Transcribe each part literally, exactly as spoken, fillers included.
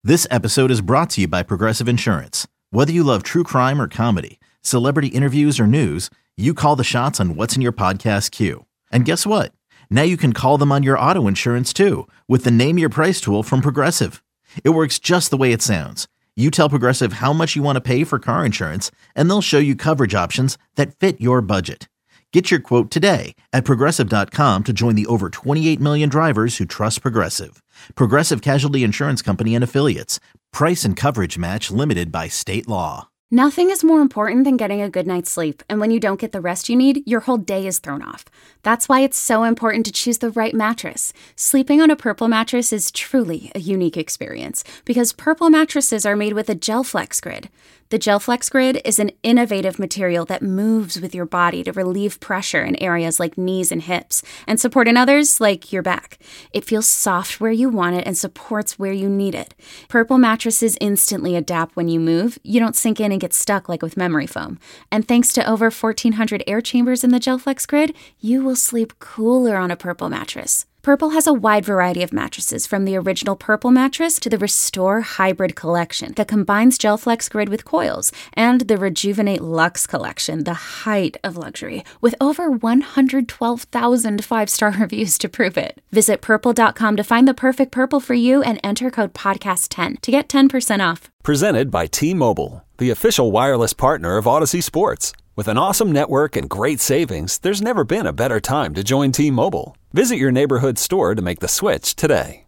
This episode is brought to you by Progressive Insurance. Whether you love true crime or comedy, celebrity interviews or news, you call the shots on what's in your podcast queue. And guess what? Now you can call them on your auto insurance too with the Name Your Price tool from Progressive. It works just the way it sounds. You tell Progressive how much you want to pay for car insurance, and they'll show you coverage options that fit your budget. Get your quote today at Progressive dot com to join the over twenty-eight million drivers who trust Progressive. Progressive Casualty Insurance Company and Affiliates. Price and coverage match limited by state law. Nothing is more important than getting a good night's sleep, and when you don't get the rest you need, your whole day is thrown off. That's why it's so important to choose the right mattress. Sleeping on a Purple mattress is truly a unique experience because Purple mattresses are made with a GelFlex Grid. The GelFlex Grid is an innovative material that moves with your body to relieve pressure in areas like knees and hips and support in others like your back. It feels soft where you want it and supports where you need it. Purple mattresses instantly adapt when you move. You don't sink in and get stuck like with memory foam. And thanks to over fourteen hundred air chambers in the GelFlex Grid, you will sleep cooler on a Purple mattress. Purple has a wide variety of mattresses, from the original Purple mattress to the Restore Hybrid collection that combines GelFlex Grid with coils, and the Rejuvenate Luxe collection, the height of luxury, with over one hundred twelve thousand five-star reviews to prove it. Visit purple dot com to find the perfect Purple for you and enter code podcast ten to get ten percent off. Presented by T-Mobile, the official wireless partner of Odyssey Sports. With an awesome network and great savings, there's never been a better time to join T-Mobile. Visit your neighborhood store to make the switch today.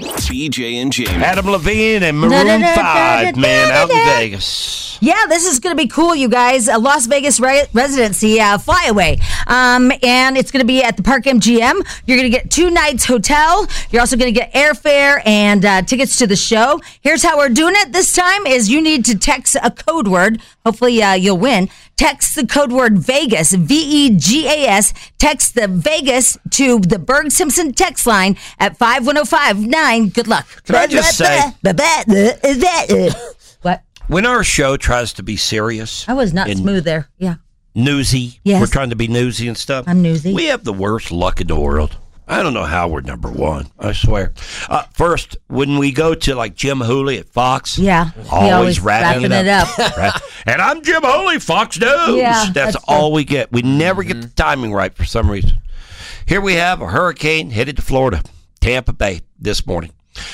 B J and Jamie. Adam Levine and Maroon Da, da, da, five, da, man, da, out in da. Vegas. Yeah, this is going to be cool, you guys. A Las Vegas re- residency uh, flyaway. Um, and it's going to be at the Park M G M. You're going to get two nights hotel. You're also going to get airfare and uh, tickets to the show. Here's how we're doing it this time is you need to text a code word. Hopefully uh, you'll win. Text the code word Vegas, V E G A S. Text the Vegas to the Berg Simpson text line at five one zero five nine. Good luck. Can I just say, what? when our show tries to be serious, I was not and smooth there. Yeah. newsy, Yes. we're trying to be newsy and stuff. I'm newsy. We have the worst luck in the world. I don't know how we're number one. I swear. Uh, first, when we go to like Jim Hooley at Fox, Yeah. He always, always wrapping, wrapping it up. it up. Right? And I'm Jim Hooley, Fox News. Yeah, that's, that's all true. we get. We never get the timing right for some reason. Here we have a hurricane headed to Florida, Tampa Bay this morning.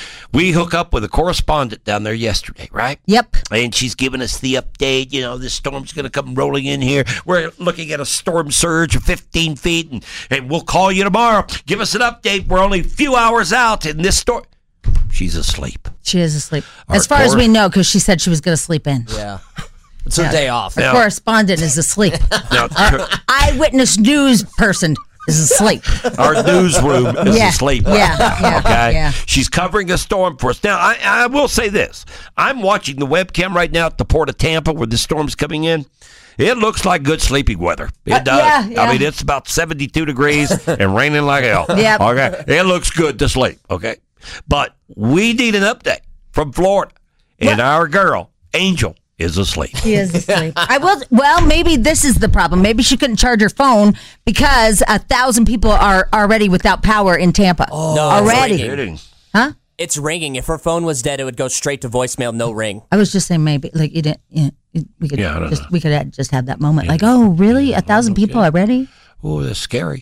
We hook up with a correspondent down there yesterday, right? Yep. And she's giving us the update. You know, this storm's going to come rolling in here. We're looking at a storm surge of fifteen feet, and, and we'll call you tomorrow. Give us an update. We're only a few hours out in this storm. She's asleep. She is asleep. Our As far as cor- we know, because she said she was going to sleep in. Yeah. It's her Yeah. day off. Our Now- correspondent is asleep. Now, Our eyewitness news person is asleep. our newsroom is Yeah. asleep. Yeah, yeah, Okay. yeah. She's covering a storm for us. Now, I, I will say this. I'm watching the webcam right now at the port of Tampa where the storm's coming in. It looks like good sleeping weather. It Uh, does. yeah, yeah. I mean, it's about seventy-two degrees and raining like hell. Yep. Okay. It looks good to sleep. Okay. But we need an update from Florida. And our girl, Angel, is asleep. She is asleep. I will. Well, maybe this is the problem. Maybe she couldn't charge her phone because a thousand people are already without power in Tampa. No, it's already. ringing. Kidding. Huh? It's ringing. If her phone was dead, it would go straight to voicemail, no ring. I was just saying maybe like you didn't. You know, we could Yeah, I don't just know. we could have, just have that moment. Like, oh, really? A thousand people already? Oh, that's scary.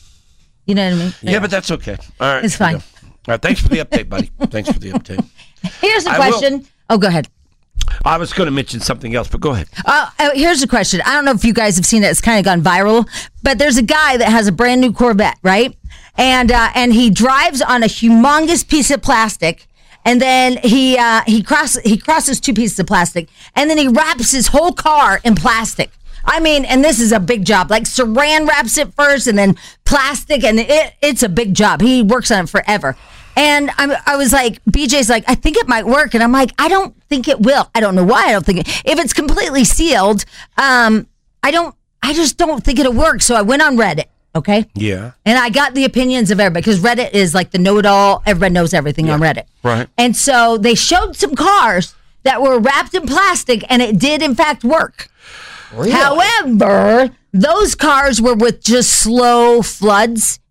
You know what I mean? Yeah, but that's okay. All right. It's here we fine. go. All right. Thanks for the update, buddy. Thanks for the update. Here's a I will- question. Oh, go ahead. I was going to mention something else, but go ahead. Uh, uh, here's a question. I don't know if you guys have seen it. It's kind of gone viral, but there's a guy that has a brand new Corvette, right? And uh, and he drives on a humongous piece of plastic, and then he uh, he cross he crosses two pieces of plastic, and then he wraps his whole car in plastic. I mean, and this is a big job. Like Saran wraps it first, and then plastic, and it it's a big job. He works on it forever. And I'm, I was like, B J's like, I think it might work. And I'm like, I don't think it will. I don't know why I don't think it. If it's completely sealed, um, I don't, I just don't think it'll work. So I went on Reddit. Okay. Yeah. And I got the opinions of everybody because Reddit is like the know-it-all. Everybody knows everything on Reddit. Right. And so they showed some cars that were wrapped in plastic and it did in fact work. Really? However, those cars were with just slow floods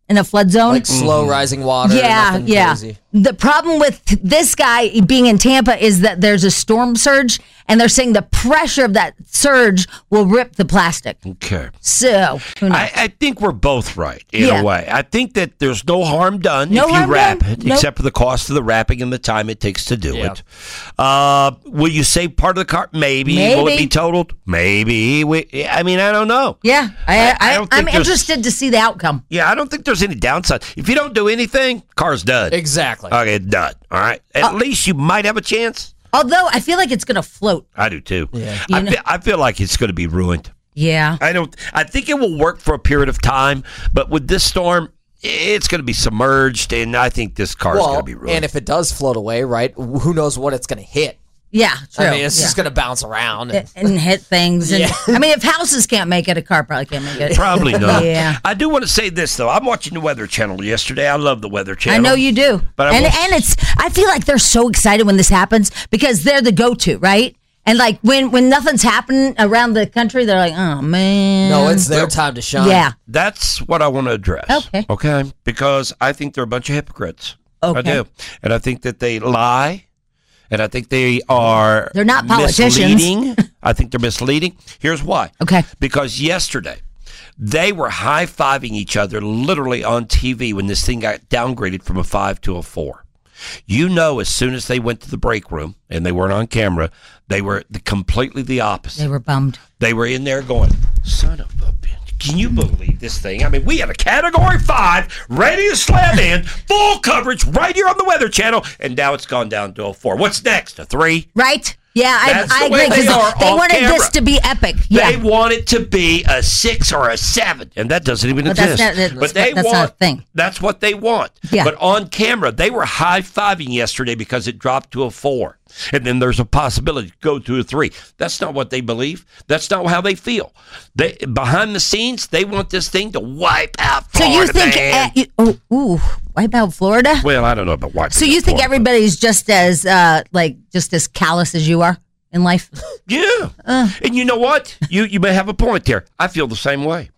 in a flood zone. Like slow rising water. Yeah, nothing yeah. Crazy. The problem with this guy being in Tampa is that there's a storm surge, and they're saying the pressure of that surge will rip the plastic. Okay. So, who knows? I, I think we're both right in Yeah. a way. I think that there's no harm done No if you harm wrap done. it, Nope. except for the cost of the wrapping and the time it takes to do Yeah. it. Uh, will you save part of the car? Maybe. Will it Maybe. be totaled? Maybe. We, I mean, I don't know. yeah, I, I- I, I don't I'm think there's- interested to see the outcome. Yeah, I don't think there's any downside. If you don't do anything, car's done. Exactly. Okay, it's done. All right. At Uh, least you might have a chance. Although I feel like it's going to float. I do too. Yeah. I, You know- feel, I feel like it's going to be ruined. Yeah. I don't. I think it will work for a period of time, but with this storm, it's going to be submerged, and I think this car is going Well, to be ruined. and if it does float away, right? Who knows what it's going to hit? Yeah, true. I mean, it's yeah. just going to bounce around. And, and hit things. And, Yeah. I mean, if houses can't make it, a car probably can't make it. Probably not. Yeah. I do want to say this though. I'm watching the Weather Channel yesterday. I love the Weather Channel. I know you do. But I and will- and it's I feel like they're so excited when this happens because they're the go-to, right? And like when when nothing's happening around the country, they're like, "Oh man." no, it's their time to shine. Yeah. That's what I want to address. Okay. Okay. Because I think they're a bunch of hypocrites. I Okay. do, and I think that they lie. And I think they are They're not politicians. misleading. I think they're misleading. Here's why. Okay. Because yesterday, they were high-fiving each other literally on T V when this thing got downgraded from a five to a four. You know, as soon as they went to the break room, and they weren't on camera, they were the, completely the opposite. They were bummed. They were in there going, son of a bitch. Can you believe this thing? I mean, we had a Category five ready to slam in, full coverage right here on the Weather Channel, and now it's gone down to a four. What's next? A three? Right? Yeah, That's I, I the way agree they are because they off wanted camera. this to be epic. Yeah. They want it to be a six or a seven, and that doesn't even But that's exist. not- that's but they not- that's want not a thing. That's what they want. Yeah. But on camera, they were high fiving yesterday because it dropped to a four, and then there's a possibility to go to a three. That's not what they believe. That's not how they feel. They behind the scenes, they want this thing to wipe out so Florida. you think man. uh, you, oh, ooh, wipe out Florida? Well, I don't know about wiping So out you think Florida. everybody's just as uh like just as callous as you are in life? Yeah. Uh. And you know what? You you may have a point there. I feel the same way.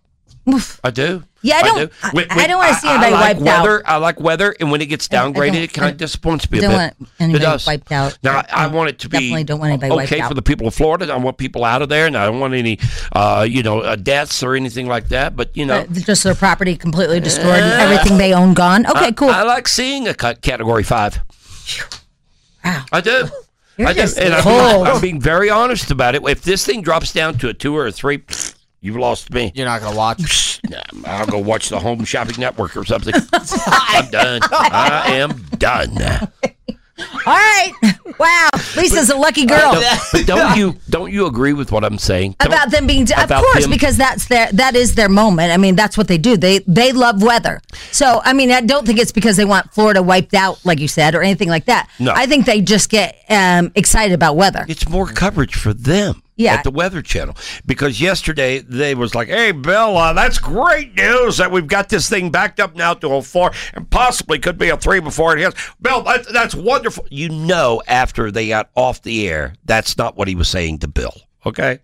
I do. Yeah, I don't- I- I don't wanna see anybody I like wiped out. weather, I like weather, and when it gets I- I downgraded, don't- it kind I of disappoints me a don't bit. want anybody it does. wiped out. Now, I, I I want it to be definitely don't want anybody wiped okay out. for the people of Florida. I want people out of there, and I don't want any, uh, you know, uh, deaths or anything like that. But you know, Uh, just their property completely destroyed and everything they own gone. Okay, I, cool. I like seeing a ca- Category Five. Wow. I do. You're I do. just And I'm cold. being, I'm being very honest about it. If this thing drops down to a two or a three, you've lost me. You're not going to watch. Nah, I'll go watch the Home Shopping Network or something. I'm done. I am done. All right. Wow. Lisa's a lucky girl. Don't- but don't you don't you agree with what I'm saying? Don't- About them being, of about course, them- because that's their that is their moment. I mean, that's what they do. They they love weather. So I mean, I don't think it's because they want Florida wiped out, like you said, or anything like that. No. I think they just get um, excited about weather. It's more coverage for them. Yeah. At the Weather Channel. Because yesterday they was like, hey, Bill, uh, that's great news that we've got this thing backed up now to a four and possibly could be a three before it hits. Bill, that, that's wonderful. You know, after they got off the air, that's not what he was saying to Bill. Okay?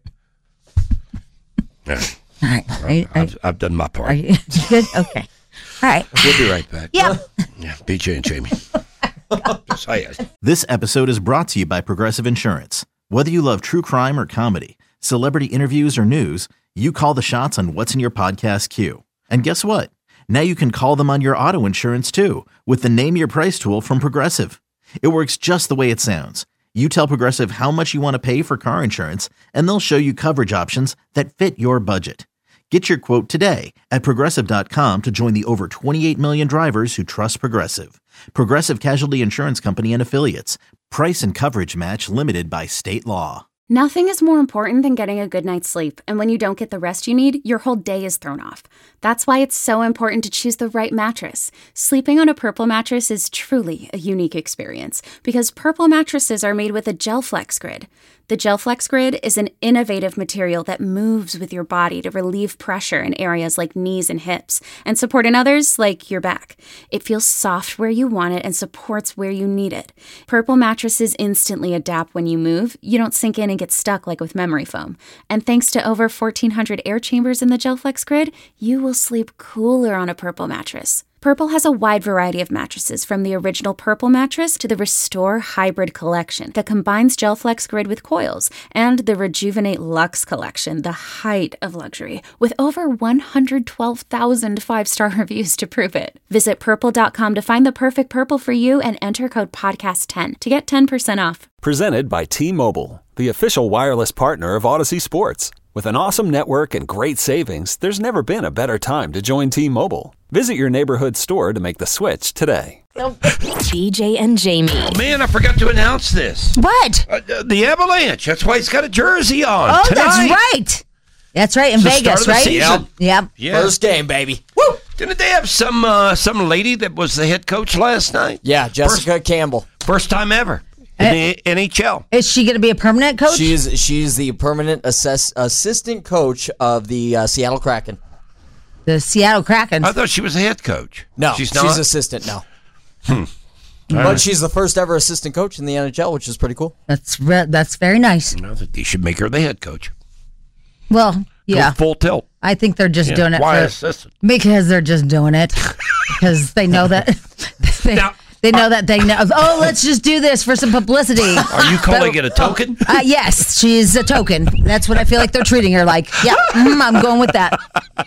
Yeah. All right. Are you, are, I've, I've done my are part. you good? Okay. All right. We'll be right back. Yeah. Yeah, B J and Jamie. Just say it. This episode is brought to you by Progressive Insurance. Whether you love true crime or comedy, celebrity interviews or news, you call the shots on what's in your podcast queue. And guess what? Now you can call them on your auto insurance too with the Name Your Price tool from Progressive. It works just the way it sounds. You tell Progressive how much you want to pay for car insurance, and they'll show you coverage options that fit your budget. Get your quote today at Progressive dot com to join the over twenty-eight million drivers who trust Progressive. Progressive Casualty Insurance Company and Affiliates. Price and coverage match limited by state law. Nothing is more important than getting a good night's sleep, and when you don't get the rest you need, your whole day is thrown off. That's why it's so important to choose the right mattress. Sleeping on a Purple mattress is truly a unique experience because Purple mattresses are made with a GelFlex Grid. The GelFlex Grid is an innovative material that moves with your body to relieve pressure in areas like knees and hips and support in others like your back. It feels soft where you want it and supports where you need it. Purple mattresses instantly adapt when you move. You don't sink in and get stuck like with memory foam. And thanks to over fourteen hundred air chambers in the GelFlex Grid, you will sleep cooler on a Purple mattress. Purple has a wide variety of mattresses, from the original Purple mattress to the Restore Hybrid collection that combines GelFlex Grid with coils, and the Rejuvenate Luxe collection, the height of luxury, with over one hundred twelve thousand five-star reviews to prove it. Visit purple dot com to find the perfect Purple for you and enter code podcast ten to get ten percent off. Presented by T-Mobile, the official wireless partner of Odyssey Sports. With an awesome network and great savings, there's never been a better time to join T-Mobile. Visit your neighborhood store to make the switch today. B J and Jamie. Oh, man, I forgot to announce this. What? Uh, uh, the Avalanche. That's why he's got a jersey on Oh, tonight. that's right. That's right, in It's the start Vegas, of the right? season. Yep. Yeah. First game, baby. Woo! Didn't they have some uh, some lady that was the head coach last night? Yeah, Jessica First, Campbell. first time ever in Uh, the N H L. Is she going to be a permanent coach? She's she's the permanent assess, assistant coach of the uh, Seattle Kraken. The Seattle Kraken. I thought she was the head coach. No, she's she's, not. assistant now. Hmm. But she's the first ever assistant coach in the N H L, which is pretty cool. That's re- that's very nice. I think they should make her the head coach. Well, yeah. Go full tilt. I think they're just Yeah. doing it Why for, assistant? because they're just doing it because they know that they, Now, they know that they know. Oh, let's just do this for some publicity. Are you calling it a token? Uh, yes, she's a token. That's what I feel like they're treating her like. Yeah, mm, I'm going with that.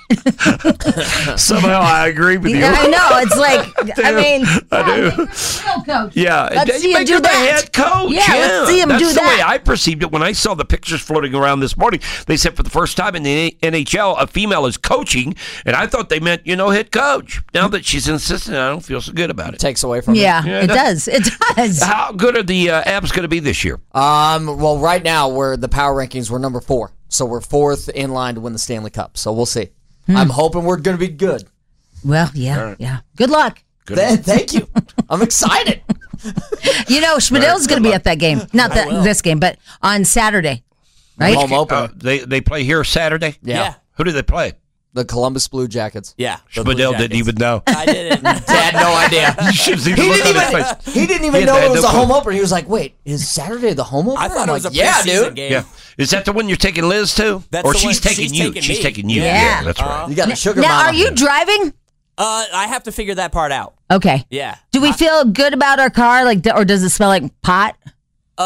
Somehow I agree with you. Yeah, I know. It's like, I do. mean, I do. yeah, make her the real coach. Yeah, Let's you see him make do her the that. head coach. Yeah, let's see him That's do the that. way I perceived it when I saw the pictures floating around this morning. They said for the first time in the N H L, a female is coaching, and I thought they meant, you know, head coach. Now that she's an assistant, I don't feel so good about it. Takes away from Yeah, Yeah, it that- does. It does. How good are the uh, Abs going to be this year? it. Um, well, right now we're the power rankings. We're number four, so we're fourth in line to win the Stanley Cup. So we'll see. Hmm. I'm hoping we're going to be good. Well, yeah, yeah. Good luck. Th- thank you. I'm excited. You know, Schmidl's going to be at that game. Not that this game, but on Saturday, right? Home opener. Uh, they they play here Saturday. Yeah. Yeah. Who do they play? The Columbus Blue Jackets. Yeah. the Blue Spadell didn't Jackets. even know. I didn't. Had no idea. You should have seen the He look didn't on his even. face. He didn't even He know had it was no a clue. home opener. He was like, "Wait, is Saturday the home opener?" I thought I'm it was like, a "Yeah, preseason dude." game. Yeah. Is that the one you're taking Liz to? That's or the she's one- taking she's you? taking she's me. taking you. Yeah. that's right. You got a sugar Now, mama. are you driving? Uh, I have to figure that part out. Okay. Yeah. Do we feel good about our car, like, or does it smell like pot? Um,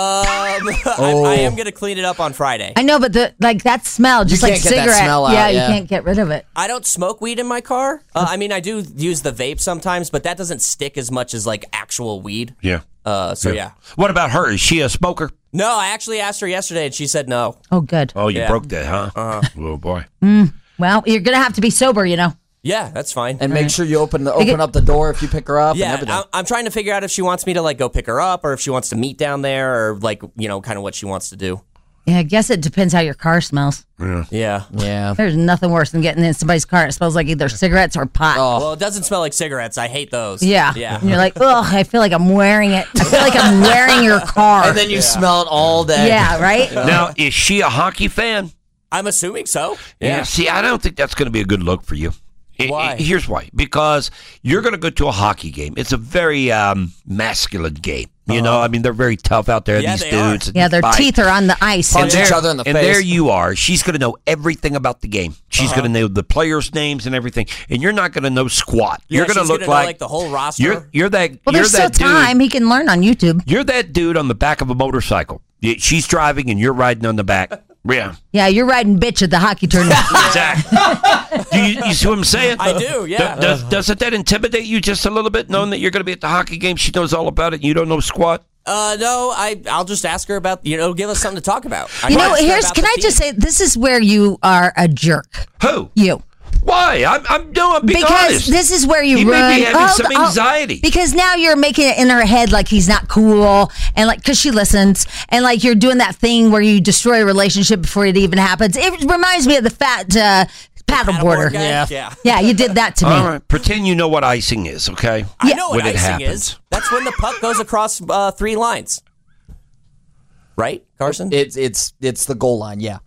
I, I am gonna clean it up on Friday. I know, but the like that smell, just You like can't get that cigarette. smell out, yeah, yeah. you can't get rid of it. I don't smoke weed in my car. Uh, I mean, I do use the vape sometimes, but that doesn't stick as much as like actual weed. Yeah. Uh, so yeah. What about her? Is she a smoker? No, I actually asked her yesterday, and she said no. Oh, good. Oh, you Yeah. broke that, huh? Uh-huh. Oh boy. Well, you're gonna have to be sober, you know. Yeah, that's fine. and make sure you open the open up the door if you pick her up. and yeah, everything. I'm, I'm trying to figure out if she wants me to like go pick her up, or if she wants to meet down there, or like you know, kind of what she wants to do. Yeah, I guess it depends how your car smells. Yeah. yeah. There's nothing worse than getting in somebody's car. It smells like either cigarettes or pot. Well, it doesn't smell like cigarettes. I hate those. Yeah. Yeah. And you're like, ugh, I feel like I'm wearing it. I feel like I'm wearing your car. And then you smell it all day. yeah, right? Now, is she a hockey fan? I'm assuming so. Yeah. See, I don't think that's going to be a good look for you. I- Why? I- Here's why. Because you're going to go to a hockey game. It's a very um, masculine game. You know, I mean, they're very tough out there, Yeah, these they are. dudes. and Yeah, their fight. teeth are on the ice. Punch there- each other in the and face. there you are. She's going to know everything about the game. She's Uh-huh. going to know the players' names and everything. And you're not going to know squat. Yeah, you're going to she's look gonna know, like, like, the whole roster. You're, you're that. Well, you're there's still that dude. time. He can learn on YouTube. You're that dude on the back of a motorcycle. Y- She's driving and you're riding on the back. Yeah, Yeah, you're riding bitch at the hockey tournament. exactly. do you, you see what I'm saying? I do, yeah. Do- does, doesn't that intimidate you just a little bit, knowing that you're going to be at the hockey game? She knows all about it. And you don't know squat. Uh, no, I I'll just ask her about you know give us something to talk about. I You know, asked her here's about can the I just team. say this is where you are a jerk. Who? You. Why? I'm, I'm doing. I'm being Because honest. this is where you He run. may be having oh, some oh, anxiety. because now you're making it in her head like he's not cool, and like because she listens, and like you're doing that thing where you destroy a relationship before it even happens. It reminds me of the fat uh, paddleboarder. Paddleboard guy? Yeah. yeah. Yeah, you did that to me. All right. Pretend you know what icing is, okay? I know what When it icing happens. is. That's when the puck goes across uh, three lines. Right, Carson? It's it's it's the goal line. Yeah.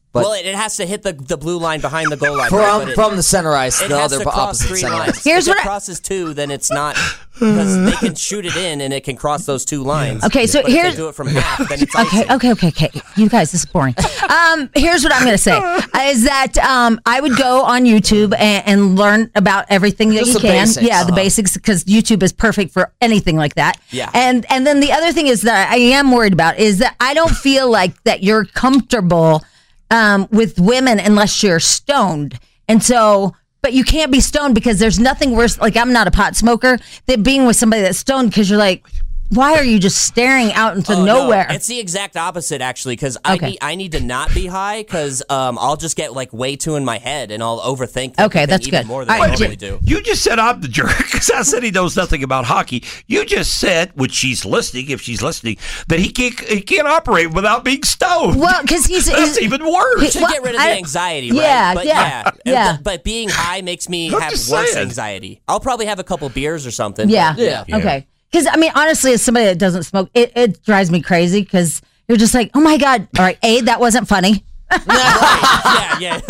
But well, it, it has to hit the, the blue line behind the goal line. from right? But it, from the center ice, it the has other to cross opposite three center lines. ice. Here's if what it I- crosses two, then it's not because they can shoot it in and it can cross those two lines. Okay, so but if here's they do it from half, then it's okay, icing. okay, okay, okay. You guys, this is boring. Um, here's what I'm going to say: is that um, I would go on YouTube and, and learn about everything that Just you the can. basics. Yeah, the Uh-huh. basics, because YouTube is perfect for anything like that. Yeah. And and then the other thing is that I am worried about is that I don't feel like that you're comfortable um, with women unless you're stoned, and so. But you can't be stoned because there's nothing worse. Like, I'm not a pot smoker, than being with somebody that's stoned because you're like, why are you just staring out into Oh, no. nowhere? It's the exact opposite, actually, because Okay. I need I need to not be high because um, I'll just get like way too in my head and I'll overthink. Okay, everything that's even good. more than All I right, normally J- do. You just said I'm the jerk because I said he knows nothing about hockey. You just said, which she's listening, if she's listening, that he can't he can't operate without being stoned. Well, because he's, That's he's even worse. he- To well, get rid of the I- anxiety, right? yeah, but yeah, yeah, yeah. But, but being high makes me I'm have just worse saying. anxiety. I'll probably have a couple beers or something. Yeah. Yeah. Okay. Because, I mean, honestly, as somebody that doesn't smoke, it, it drives me crazy because you're just like, oh my God. All right. A, that wasn't funny. yeah, yeah,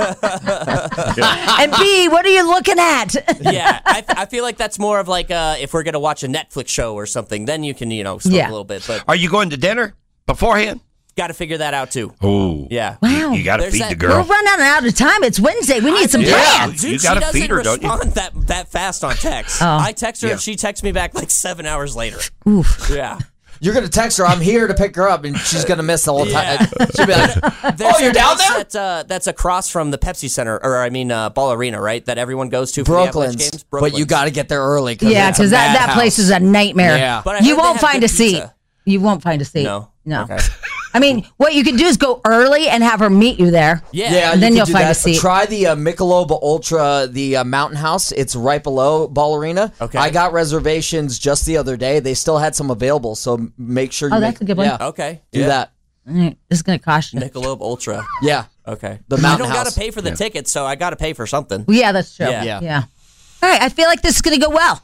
And B, what are you looking at? yeah. I, I feel like that's more of like uh, if we're gonna watch a Netflix show or something, then you can you know smoke Yeah. a little bit, but Are you going to dinner beforehand? got to figure that out too. Oh, Yeah. Wow. You got to There's feed that- the We're girl. running out of time. It's Wednesday. We need some Yeah. plans. Dude, You she gotta doesn't feed her, don't you? respond that that fast on text. Oh. I text her Yeah. and she texts me back like seven hours later. Oof. Yeah. You're gonna text her, I'm here to pick her up, and she's gonna miss the whole Yeah. time. She'll be like, There's "Oh, you're a down place there?" That's, uh, that's across from the Pepsi Center, or I mean, uh, Ball Arena, right? That everyone goes to for the Avalanche Brooklyn's, games. but you got to get there early. Cause Yeah, it's a because that, that madhouse. place is a nightmare. Yeah. But I You heard they won't have find good a seat. pizza. You won't find a seat. No. No. Okay. I mean, what you can do is go early and have her meet you there. Yeah. Yeah, And then you you'll can do find a that. seat. Try the uh, Michelob Ultra, the uh, Mountain House. It's right below Ball Arena. Okay. I got reservations just the other day. They still had some available, so make sure you Oh, make, that's a good one. Yeah, Okay. do Yeah. that. Mm, This is going to cost you. Michelob Ultra. Yeah. Okay. The I Mountain don't got House. to pay for the tickets, so I got to pay for something. Yeah, that's true. Yeah. Yeah. Yeah. All right. I feel like this is going to go well.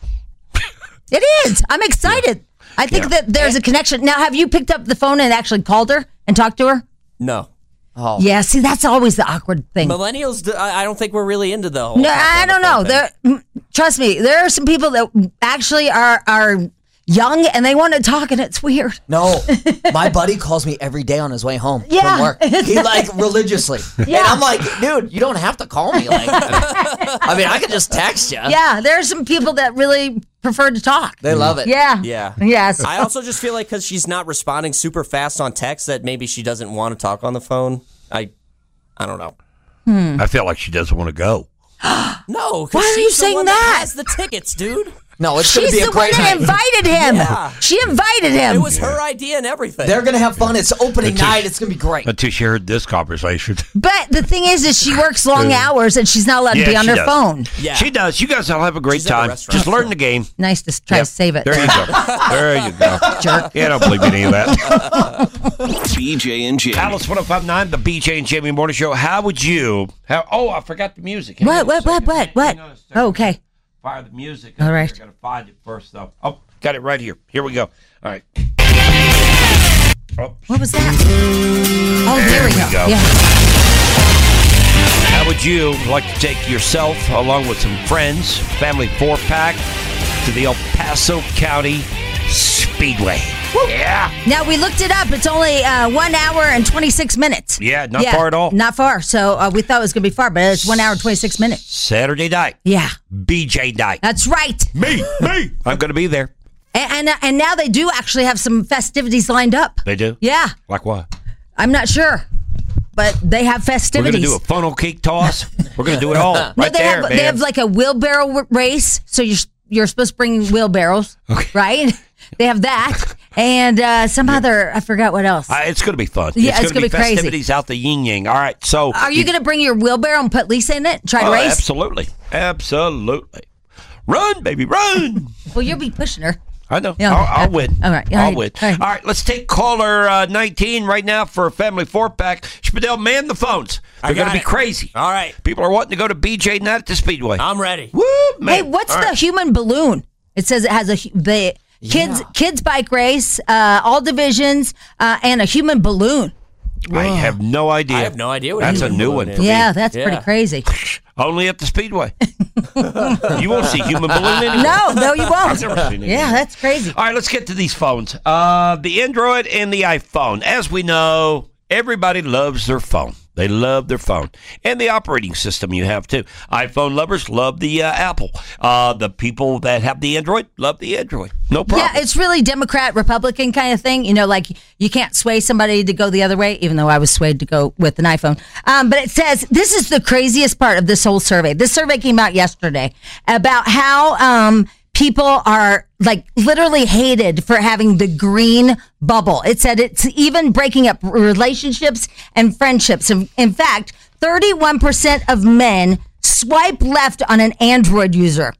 It is. I'm excited. I think that there's a connection. Now, have you picked up the phone and actually called her and talked to her? No. Oh. Yeah. See, that's always the awkward thing. Millennials, d- I I don't think we're really into the whole. No, talk I on the don't know. phone thing. There, mm, trust me, there are some people that actually are are young and they want to talk, and it's weird. No, my buddy calls me every day on his way home Yeah. from work. He like religiously, Yeah. and I'm like, dude, you don't have to call me. Like, I mean, I can just text you. Yeah, there are some people that really prefer to talk. They love it. Yeah. Yeah. Yes. I also just feel like because she's not responding super fast on text, that maybe she doesn't want to talk on the phone. I, I don't know. I feel like she doesn't want to go. No, 'cause Why are she's you the saying one that? has the tickets, dude. No, it's going to She's be a the one great that night. invited him. Yeah. She invited him. It was her idea and everything. They're going to have fun. It's opening Until night. she- It's going to be great. Until she heard this conversation. But the thing is, is she works long hours and she's not allowed to be Yeah, on she her does. phone. Yeah. She does. You guys all have a great She's at a time. restaurant. Just learn the game. Nice to try Yep. to save it. There you go. There you go. Jerk. Yeah, I don't believe any of that. B J and Jamie. Alice one oh five nine, the B J and Jamie Morning Show. How would you? How, oh, I forgot the music. Hang What, on a what, what, second. what, what? Hang on a second. Oh, okay. Fire the music. All right. I gotta find it first, though. Oh, got it right here. Here we go. All right. Oh, What was that? Oh, there, There we we go. go. Yeah. how would you like to take yourself, along with some friends, family four pack, to the El Paso County Speedway? Yeah. Now, we looked it up. It's only uh, one hour and twenty-six minutes. Yeah, not far at all. Not far. So uh, we thought it was going to be far, but it's one hour and twenty-six minutes. Saturday night. Yeah. B J night. That's right. Me, me. I'm going to be there. And, and, uh, and now they do actually have some festivities lined up. They do? Yeah. Like what? I'm not sure, but they have We're going festivities. to do a funnel cake toss. We're going to do it all right no, they there, have man. they have like a wheelbarrow w- race. So you're you're supposed to bring wheelbarrows, right? They have that and uh, some other. I forgot what else. Uh, it's going to be fun. Yeah, it's gonna gonna be crazy. festivities out the yin yang. All right, so Are you going to bring your wheelbarrow and put Lisa in it and try to Oh, race? absolutely, absolutely. Run, baby, run! Well, you'll be pushing her. I know. Yeah, I'll, I'll okay. win. All right, all I'll right, win. all right. All right, let's take caller uh, nineteen right now for a family four pack. Spadell, man the phones. They're I going got to be it. crazy. All right. People are wanting to go to B J night at the Speedway. I'm ready. Woo, man. Hey, what's All the right. human balloon? It says it has a hu- the kids Yeah. kids bike race, uh, all divisions, uh, and a human balloon. I have no idea. I have no idea what That's a human new balloon one is. for me. Yeah, that's Yeah. pretty crazy. Only at the Speedway. You won't see human balloon anymore. No, no, you won't. I've never seen it. Yeah, that's crazy. All right, let's get to these phones. Uh, the Android and the iPhone. As we know, everybody loves their phone. They love their phone. And the operating system you have, too. iPhone lovers love the uh, Apple. Uh, the people that have the Android love the Android. No problem. Yeah, it's really Democrat, Republican kind of thing. You know, like you can't sway somebody to go the other way, even though I was swayed to go with an iPhone. Um, but it says, this is the craziest part of this whole survey. This survey came out yesterday about how um, people are like literally hated for having the green bubble. It said it's even breaking up relationships and friendships. In, in fact, thirty-one percent of men swipe left on an Android user.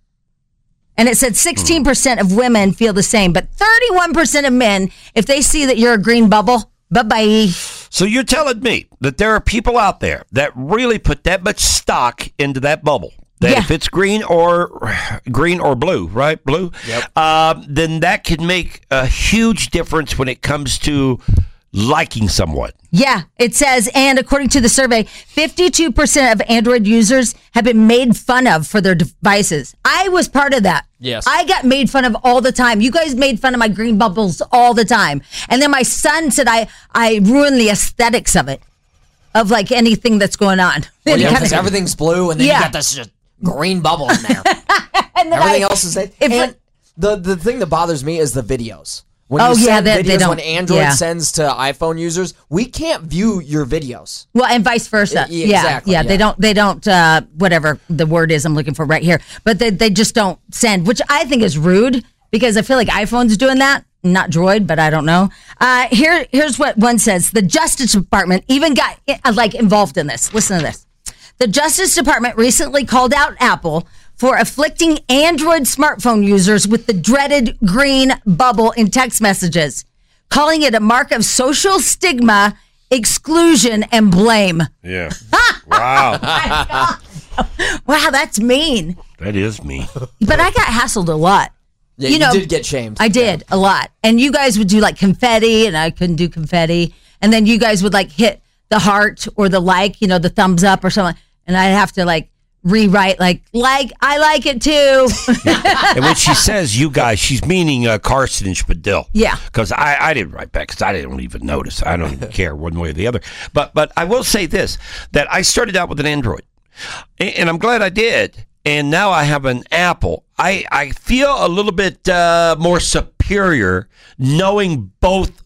And it said sixteen percent of women feel the same, but thirty-one percent of men, if they see that you're a green bubble, bye-bye. So you're telling me that there are people out there that really put that much stock into that bubble? That Yeah. if it's green or green or blue, right? Blue, Yep. uh, then that can make a huge difference when it comes to liking someone. Yeah, it says, and according to the survey, fifty-two percent of Android users have been made fun of for their devices. I was part of that. Yes. I got made fun of all the time. You guys made fun of my green bubbles all the time. And then my son said I, I ruined the aesthetics of it, of like anything that's going on. Well, yeah, Kinda- because everything's blue, and then Yeah. you got this just green bubble in there. and then Everything I- else is. if And it- the the thing that bothers me is the videos. When Oh, you yeah, send they- they videos, don't- when Android yeah. sends to iPhone users, we can't view your videos. Well, and vice versa. Yeah, yeah, exactly, yeah. yeah. They don't. They don't. Uh, whatever the word is, I'm looking for right here. But they they just don't send, which I think is rude because I feel like iPhone's doing that. Not Droid, but I don't know. Uh, here, here's what one says: the Justice Department even got uh, like involved in this. Listen to this. The Justice Department recently called out Apple for afflicting Android smartphone users with the dreaded green bubble in text messages, calling it a mark of social stigma, exclusion, and blame. Yeah. Wow. Wow, that's mean. That is me. But I got hassled a lot. Yeah, You you, know, did get shamed. I did a lot. And you guys would do like confetti, and I couldn't do confetti. And then you guys would like hit the heart or the like, you know, the thumbs up or something. And I'd have to like rewrite, like, like, I like it too. And when she says you guys, she's meaning uh, Carson and Spadil. Yeah. Because I, I didn't write back because I didn't even notice. I don't even care one way or the other. But but I will say this, that I started out with an Android. And, and I'm glad I did. And now I have an Apple. I, I feel a little bit uh, more superior knowing both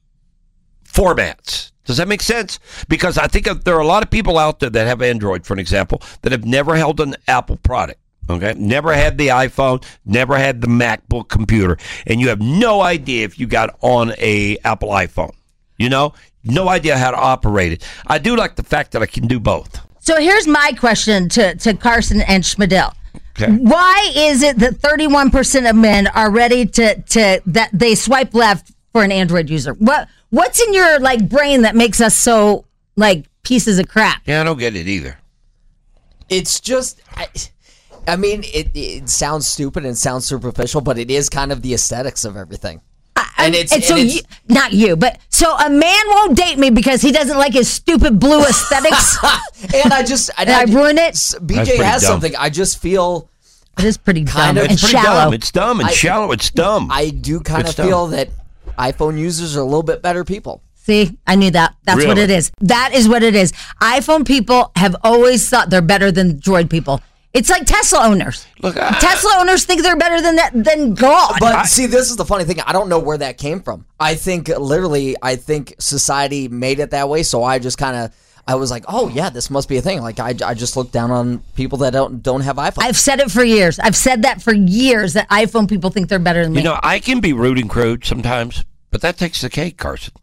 formats. Does that make sense? Because I think there are a lot of people out there that have Android, for an example, that have never held an Apple product. Okay, never had the iPhone, never had the MacBook computer, and you have no idea if you got on a Apple iPhone. You know, no idea how to operate it. I do like the fact that I can do both. So here's my question to, to Carson and Schmidl. Okay. Why is it that thirty-one percent of men are ready to, to that they swipe left for an Android user? What what's in your like brain that makes us so like pieces of crap? Yeah, I don't get it either. It's just, I, I mean, it, it sounds stupid and sounds superficial, but it is kind of the aesthetics of everything. And, it's- and so and it's- you, not you, but so a man won't date me because he doesn't like his stupid blue aesthetics. And I just, and Did I ruin it? B That's J pretty has dumb. something. I just feel It is pretty Kind dumb of. and It's pretty shallow. dumb. It's dumb and I- shallow. It's dumb. I do kind It's of dumb. feel that iPhone users are a little bit better people. See, I knew that. That's what Really? it is. That is what it is. iPhone people have always thought they're better than Droid people. It's like Tesla owners. Look, I- Tesla owners think they're better than that than God. But see, this is the funny thing. I don't know where that came from. I think literally, I think society made it that way. So I just kind of, I was like, oh yeah, this must be a thing. Like I, I just look down on people that don't don't have iPhones. I've said it for years. I've said that for years that iPhone people think they're better than me. You know, I can be rude and crude sometimes, but that takes the cake, Carson.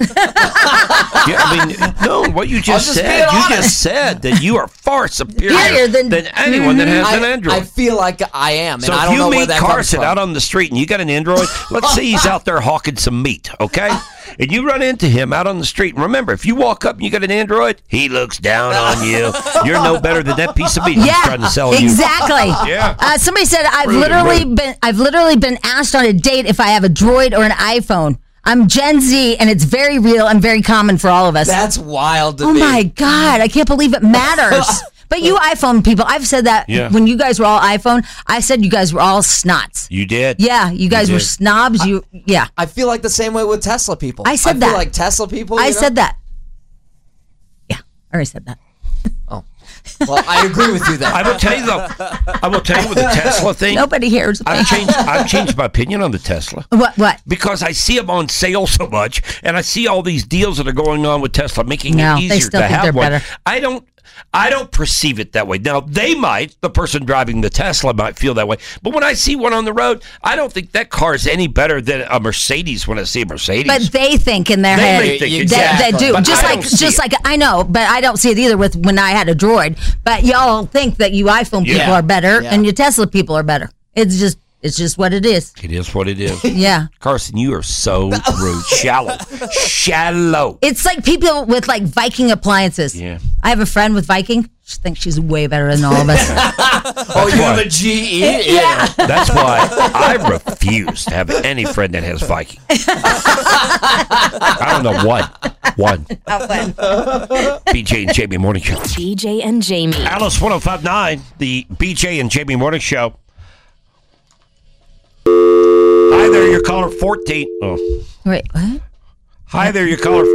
Yeah, I mean, no, what you just, just said, being you honest. just said that you are far superior Superior than- than, anyone that has I, an Android. I feel like I am, and so I if don't know you where meet that Carson comes out from. on the street and you got an Android, let's say he's out there hawking some meat, okay? And you run into him out on the street. And remember, if you walk up and you got an Android, he looks down on you. You're no better than that piece of meat he's yeah, trying to sell you. exactly. Yeah. Uh, somebody said I've Rude, literally rude. been I've literally been asked on a date if I have a Droid or an iPhone. I'm Gen Z, and it's very real and very common for all of us. That's wild to oh me. my God, I can't believe it matters. But you iPhone people, I've said that Yeah. when you guys were all iPhone, I said you guys were all snots. You did? Yeah, you guys You were did. snobs. You, yeah. I feel like the same way with Tesla people. I said I that. feel like Tesla people. I you know? said that. Yeah, I already said that. Oh. Well, I agree with you then. I will tell you though. I will tell you with the Tesla thing. Nobody hears me. I've changed. I've changed my opinion on the Tesla. What? What? Because I see them on sale so much, and I see all these deals that are going on with Tesla, making No, it they easier still to think have they're one. better. I don't. I don't perceive it that way. Now they might. The person driving the Tesla might feel that way. But when I see one on the road, I don't think that car is any better than a Mercedes. When I see a Mercedes, But they think in their They head. may think They- exactly. They, do. But just I like, don't see just it. like I know, but I don't see it either with when I had a Droid. But y'all think that you iPhone people Yeah. are better Yeah. and you Tesla people are better. It's just, it's just what it is. it is what it is. Yeah. Carson, you are so rude, shallow, shallow. It's like people with like Viking appliances. Yeah. I have a friend with Viking. She thinks she's way better than all of us. oh, you have why. a G E? Yeah. That's why I refuse to have any friend that has Viking. I don't know one. One. B J and Jamie Morning Show. B J and Jamie. Alice one oh five point nine, the B J and Jamie Morning Show. Hi there, your caller fourteen. Oh. Wait, what? Hi there, your caller.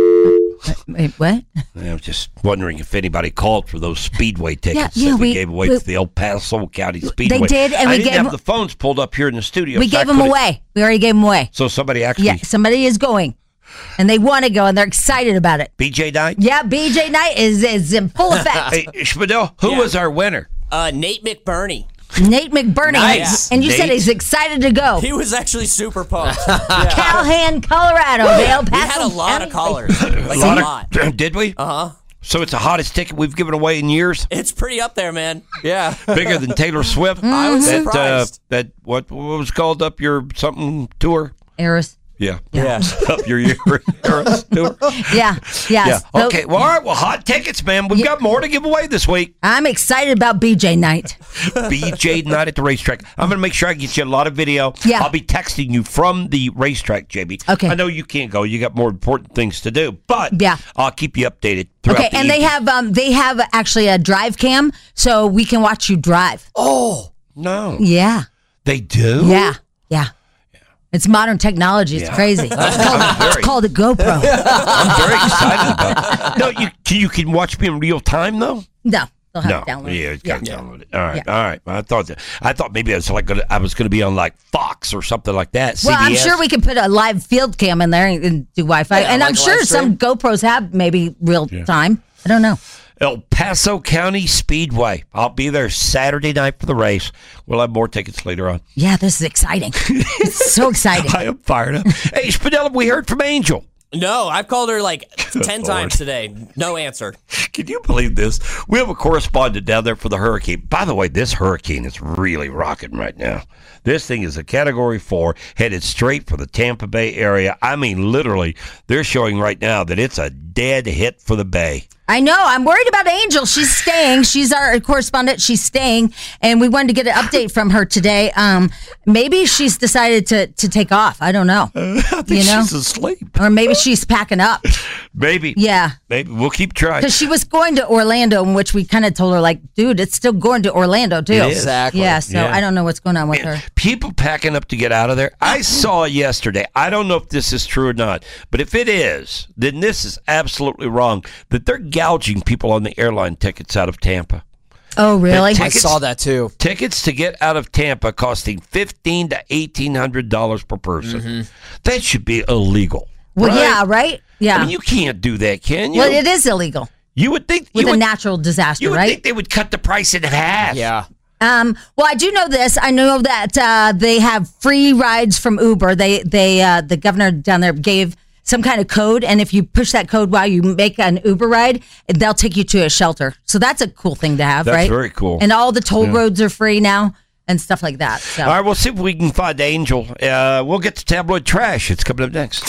Wait, what? I was just wondering if anybody called for those Speedway tickets yeah, that we, we- gave away we- to the El Paso County Speedway. did, and I we didn't gave have them- the phones pulled up here in the studio. We so I gave them couldn't- away. We already gave them away. So somebody actually. Yeah, somebody is going. And they want to go, and they're excited about it. B J Knight? Yeah, B J Knight is, is in full effect. Hey, Spadell, who Yeah. was our winner? Uh, Nate McBurney. Nate McBurney. Nice. And you said Nate. he's excited to go. He was actually super pumped. Yeah. Callahan, Colorado. The El We Paso had a lot of County- callers. Like a lot of- lot. Did we? Uh huh. So it's the hottest ticket we've given away in years? It's pretty up there, man. Yeah. Bigger than Taylor Swift? I was that, uh, surprised. that, what, what was called up your something tour? Eris. Yeah. Yeah. Up your year tour? Yeah, yeah. Yeah. So- Okay. Well, all right. Well, hot tickets, man. We've got more to give away this week. I'm excited about B J Knight. B J Night at the racetrack. I'm going to make sure I get you a lot of video. Yeah. I'll be texting you from the racetrack, J B. Okay. I know you can't go. You got more important things to do. But Yeah. I'll keep you updated throughout Okay, the and they evening. have um they have actually a drive cam, so we can watch you drive. Oh, No. Yeah, They do? yeah, yeah. It's modern technology. It's Yeah. crazy. It's called, I'm very- it's called a GoPro. I'm very excited about it. No, you, you can watch me in real time, though? No, they'll have No, to download. yeah, it. it's got to download it. All right, Yeah. all right. I thought that, I thought maybe I was like gonna, I was going to be on like Fox or something like that. Well, I'm C B S. sure we can put a live field cam in there and, and do Wi-Fi, Yeah, and like I'm a sure live some stream. GoPros have maybe real time. I don't know. El Paso County Speedway. I'll be there Saturday night for the race. We'll have more tickets later on. Yeah, this is exciting. It's so exciting. I am fired up. Hey, Spadella, we heard from Angel. No, I've called her like ten Lord. times today. No answer. Can you believe this? We have a correspondent down there for the hurricane. By the way, this hurricane is really rocking right now. This thing is a Category four, headed straight for the Tampa Bay area. I mean, literally, they're showing right now that it's a dead hit for the Bay. I know. I'm worried about Angel. She's staying. She's our correspondent. She's staying, and we wanted to get an update from her today. Um, maybe she's decided to to take off. I don't know. I think You know? she's asleep. Or maybe she's packing up. Maybe. Yeah. Maybe. We'll keep trying. Because she was going to Orlando, in which we kind of told her, like, dude, it's still going to Orlando, too. It is. Exactly. Yeah, so Yeah. I don't know what's going on with her. People packing up to get out of there. I saw yesterday. I don't know if this is true or not, but if it is, then this is absolutely wrong. That they're gouging people on the airline tickets out of Tampa. Oh, really? I Tickets- saw that too. Tickets to get out of Tampa costing fifteen to eighteen hundred dollars per person. That should be illegal. Well, right? yeah, right? Yeah. I mean, you can't do that, can you? well, it is illegal You would think with you a would, natural disaster, you would right? think they would cut the price in half. Yeah. Um, well, I do know this. I know that uh, they have free rides from Uber. They, they, uh, the governor down there gave some kind of code, and if you push that code while you make an Uber ride, they'll take you to a shelter. So that's a cool thing to have, That's right? very cool. And all the toll roads are free now and stuff like that. So. All right, we'll see if we can find Angel. Uh, we'll get to tabloid trash. It's coming up next.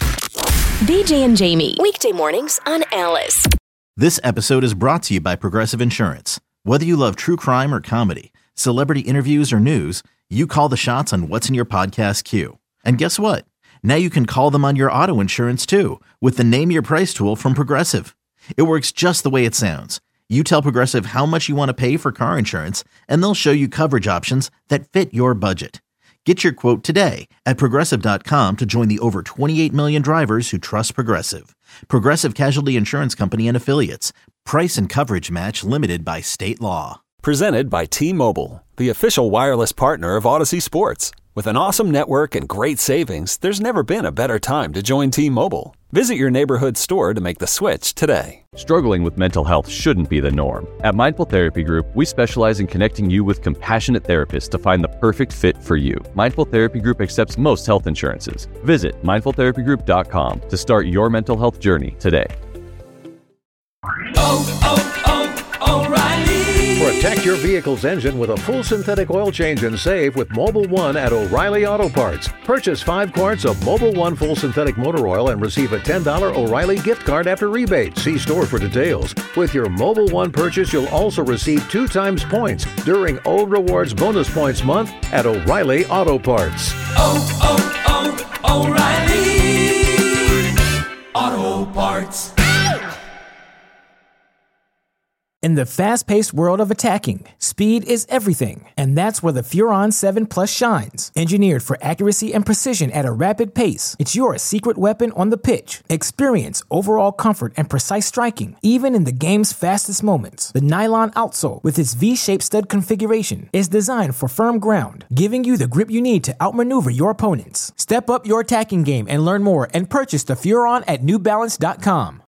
B J and Jamie. Weekday mornings on Alice. This episode is brought to you by Progressive Insurance. Whether you love true crime or comedy, celebrity interviews or news, you call the shots on what's in your podcast queue. And guess what? Now you can call them on your auto insurance too with the Name Your Price tool from Progressive. It works just the way it sounds. You tell Progressive how much you want to pay for car insurance, and they'll show you coverage options that fit your budget. Get your quote today at Progressive dot com to join the over twenty-eight million drivers who trust Progressive. Progressive Casualty Insurance Company and Affiliates. Price and coverage match limited by state law. Presented by T-Mobile, the official wireless partner of Odyssey Sports. With an awesome network and great savings, there's never been a better time to join T-Mobile. Visit your neighborhood store to make the switch today. Struggling with mental health shouldn't be the norm. At Mindful Therapy Group, we specialize in connecting you with compassionate therapists to find the perfect fit for you. Mindful Therapy Group accepts most health insurances. Visit mindful therapy group dot com to start your mental health journey today. Oh, oh, oh, O'Reilly. Protect your vehicle's engine with a full synthetic oil change and save with Mobil one at O'Reilly Auto Parts. Purchase five quarts of Mobil one full synthetic motor oil and receive a ten dollars O'Reilly gift card after rebate. See store for details. With your Mobil one purchase, you'll also receive two times points during O Rewards Bonus Points Month at O'Reilly Auto Parts. Oh, oh, oh, O'Reilly Auto Parts. In the fast-paced world of attacking, speed is everything, and that's where the Furon seven Plus shines. Engineered for accuracy and precision at a rapid pace, it's your secret weapon on the pitch. Experience overall comfort and precise striking, even in the game's fastest moments. The nylon outsole, with its V-shaped stud configuration, is designed for firm ground, giving you the grip you need to outmaneuver your opponents. Step up your attacking game and learn more and purchase the Furon at New Balance dot com.